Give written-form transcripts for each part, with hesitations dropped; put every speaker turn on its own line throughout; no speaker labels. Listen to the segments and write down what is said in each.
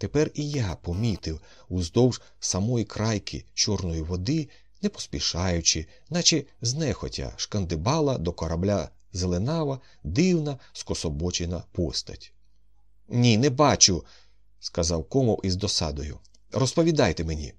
Тепер і я помітив уздовж самої крайки чорної води, не поспішаючи, наче знехотя шкандибала до корабля зеленава, дивна, скособочена постать. «Ні, не бачу», – сказав Комов із досадою. «Розповідайте мені».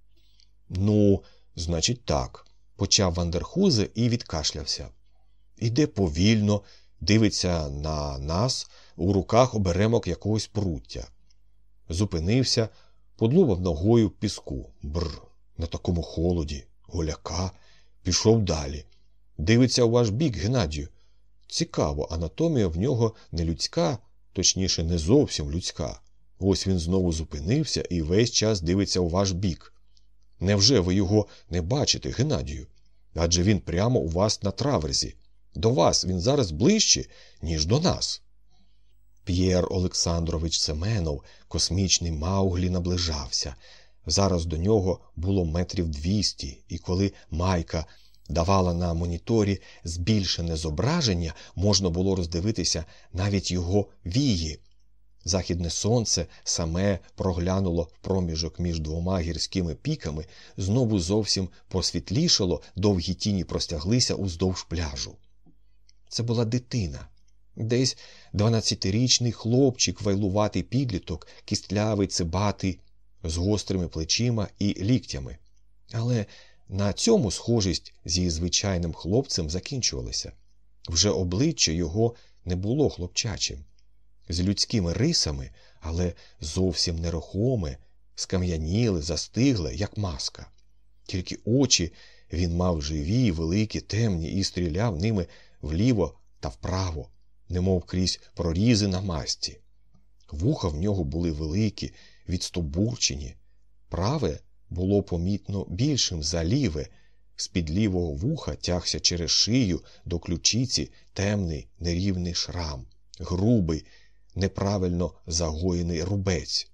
«Ну, значить так», – почав Ван дер Хузе і відкашлявся. «Іде повільно, дивиться на нас, у руках оберемок якогось пруття. Зупинився, подлубав ногою в піску. Бррр, на такому холоді, голяка. Пішов далі. Дивиться у ваш бік, Геннадію. Цікаво, анатомія в нього не людська, точніше, не зовсім людська. Ось він знову зупинився і весь час дивиться у ваш бік. Невже ви його не бачите, Геннадію? Адже він прямо у вас на траверзі. До вас він зараз ближче, ніж до нас». П'єр Олександрович Семенов, космічний Мауглі, наближався. Зараз до нього було 200 метрів, і коли Майка давала на моніторі збільшене зображення, можна було роздивитися навіть його вії. Західне сонце саме проглянуло в проміжок між двома гірськими піками, знову зовсім просвітлішало, довгі тіні простяглися уздовж пляжу. Це була дитина. Десь 12-річний хлопчик, вайлуватий підліток, кістлявий, цибатий, з гострими плечима і ліктями. Але на цьому схожість зі звичайним хлопцем закінчувалася. Вже обличчя його не було хлопчачим. З людськими рисами, але зовсім нерухоме, скам'яніле, застигле, як маска. Тільки очі він мав живі, великі, темні і стріляв ними вліво та вправо, немов крізь прорізи на масті. Вуха в нього були великі, відстобурчені. Праве було помітно більшим за ліве. З-під лівого вуха тягся через шию до ключиці темний нерівний шрам, грубий, неправильно загоєний рубець.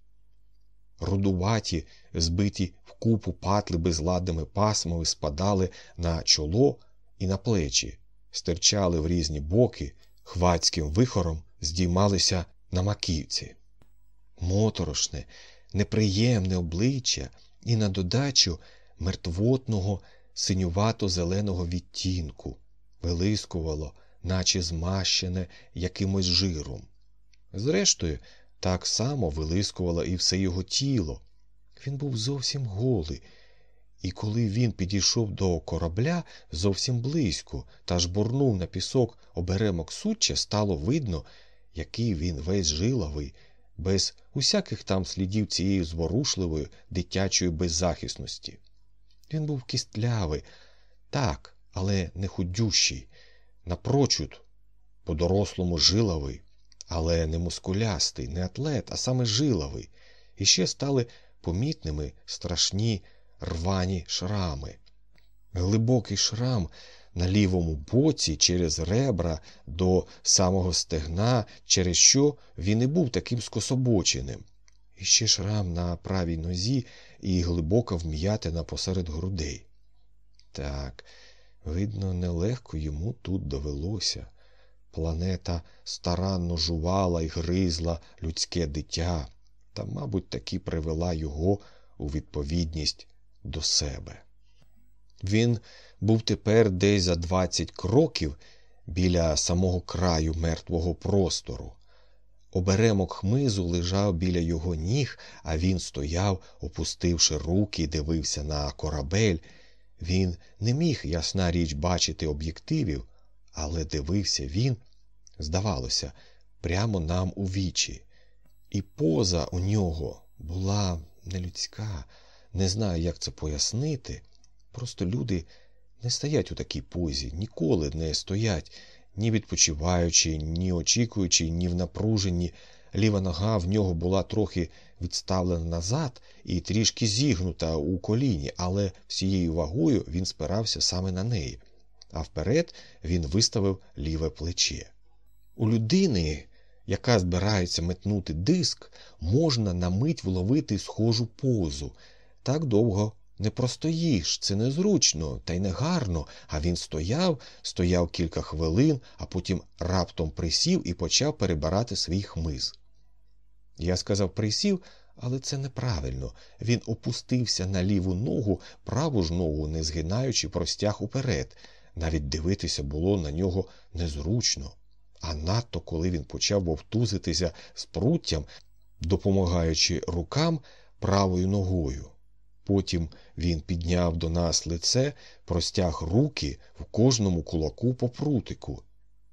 Рудуваті, збиті вкупу патли безладними пасмами спадали на чоло і на плечі, стирчали в різні боки, хвацьким вихором здіймалися на маківці. Моторошне, неприємне обличчя і на додачу мертвотного синювато-зеленого відтінку вилискувало, наче змащене якимось жиром. Зрештою, так само вилискувало і все його тіло. Він був зовсім голий, і коли він підійшов до корабля зовсім близько та жбурнув на пісок оберемок суччя, стало видно, який він весь жиловий, без усяких там слідів цієї зворушливої дитячої беззахисності. Він був кістлявий, так, але не худющий, напрочуд, по-дорослому жиловий, але не мускулястий, не атлет, а саме жиловий. І ще стали помітними страшні рвані шрами. Глибокий шрам на лівому боці через ребра до самого стегна, через що він і був таким скособоченим. І ще шрам на правій нозі і глибока вм'ятина посеред грудей. Так, видно, нелегко йому тут довелося. Планета старанно жувала і гризла людське дитя, та, мабуть, таки привела його у відповідність до себе. Він був тепер десь за 20 кроків біля самого краю мертвого простору. Оберемок хмизу лежав біля його ніг, а він стояв, опустивши руки, і дивився на корабель. Він не міг, ясна річ, бачити об'єктивів, але дивився він, здавалося, прямо нам у вічі. І поза у нього була нелюдська, не знаю, як це пояснити. Просто люди не стоять у такій позі, ніколи не стоять, ні відпочиваючи, ні очікуючи, ні в напруженні. Ліва нога в нього була трохи відставлена назад і трішки зігнута у коліні, але всією вагою він спирався саме на неї, а вперед він виставив ліве плече. У людини, яка збирається метнути диск, можна на мить вловити схожу позу. Так довго не простоїш, це незручно та й негарно, а він стояв кілька хвилин, а потім раптом присів і почав перебирати свій хмиз. Я сказав присів, Але це неправильно. Він опустився на ліву ногу, праву ж ногу не згинаючи, простяг уперед. Навіть дивитися було на нього незручно. А надто, коли він почав вовтузитися з пруттям, допомагаючи рукам правою ногою. Потім він підняв до нас лице, простяг руки в кожному кулаку по прутику